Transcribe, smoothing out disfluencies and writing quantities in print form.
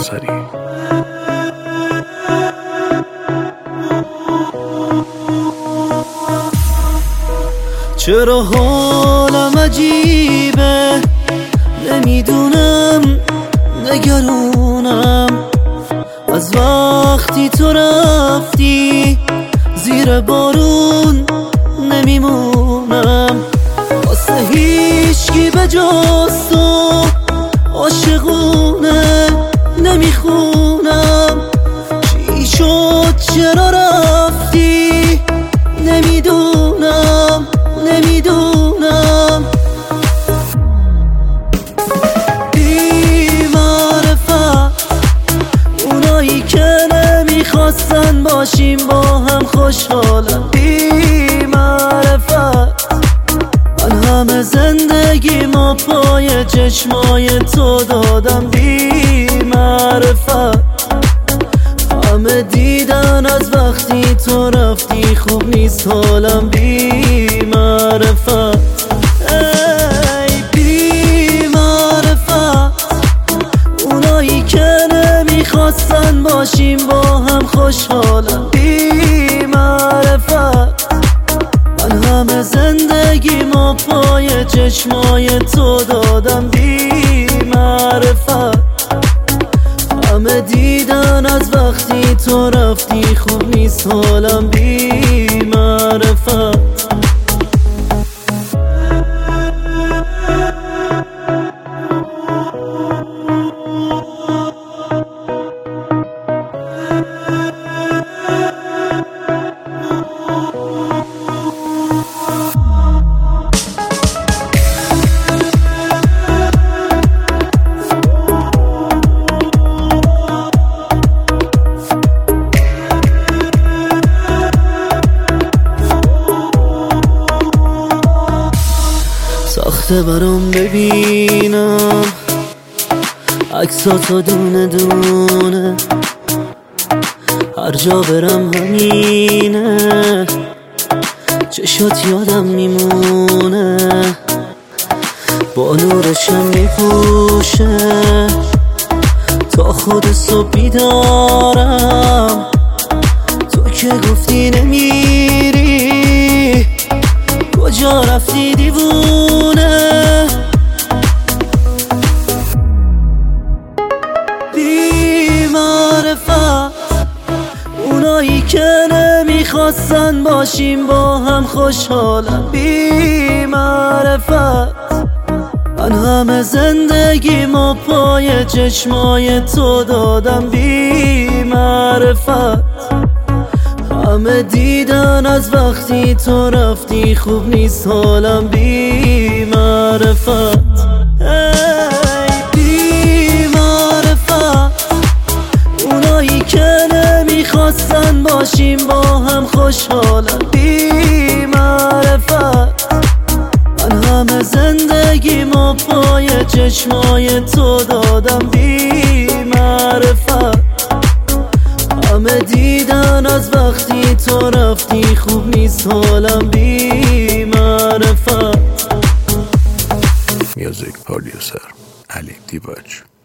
بذاری. چرا حالم عجیبه، نمیدونم نگرونم از وقتی تو رفتی، زیر بارون نمیمونم واسه هیچکی به جز تو، عاشقونه نمیخونم. چی شد چرا رفتی، نمیدونم بی معرفت اونایی که نمیخواستن باشیم با هم خوشحالم. بی معرفت من همه زندگیمو پای چشمای تو دادم. بی معرفت همه دیدن از وقتی تو رفتی خوب نیست حالم. بی معرفت ای بی معرفت اونایی که نمیخواستن باشیم با هم خوشحالم. بی معرفت من همه زندگیمو پای چشمای تو دادم. بی معرفت همه دیدن از وقتی تو رفتی خوب نیست حالم. بی معرفت ساخته برام ببینم عکساتو دونه دونه، هر جا برم همینه، چشات یادم میمونه، با نورشم میپوشه تا خود صبح بیدارم. تو که گفتی نمیری، کجا رفتی دیوونه؟ بی معرفت اونایی که نمیخواستن باشیم با هم خوشحالم. بی معرفت من همه زندگیمو پای چشمای تو دادم. بی معرفت همه دیدن از وقتی تو رفتی خوب نیست حالم. بی معرفت ای بی معرفت اونایی که نمیخواستن باشیم با هم خوشحالم. بی معرفت من همه زندگیمو پای چشمای تو دادم. بی معرفت همه دیدن از وقتی تو رفتی خوب نیست حالم. بی معرفت. میوزیک پرودیوسر علی دیباج.